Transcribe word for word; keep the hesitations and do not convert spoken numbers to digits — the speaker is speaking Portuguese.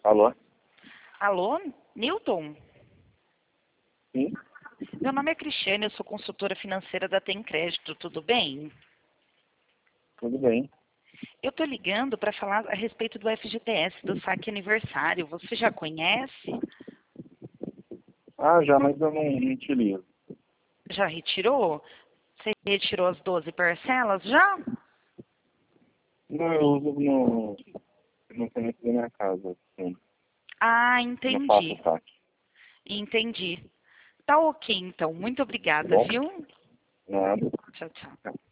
Alô? Alô, Newton? Sim? Meu nome é Cristiane, eu sou consultora financeira da Tem Crédito, tudo bem? Tudo bem. Eu estou ligando para falar a respeito do F G T S, do saque aniversário. Você já conhece? Ah, já, mas eu não, não utilizo. Já retirou? Você retirou as doze parcelas já? Não, eu uso no, no cliente da minha casa. Sim. Ah, Não faço entendi. saque. Entendi. Tá ok, então. Muito Tá obrigada, bom? viu? Nada. Tchau, tchau.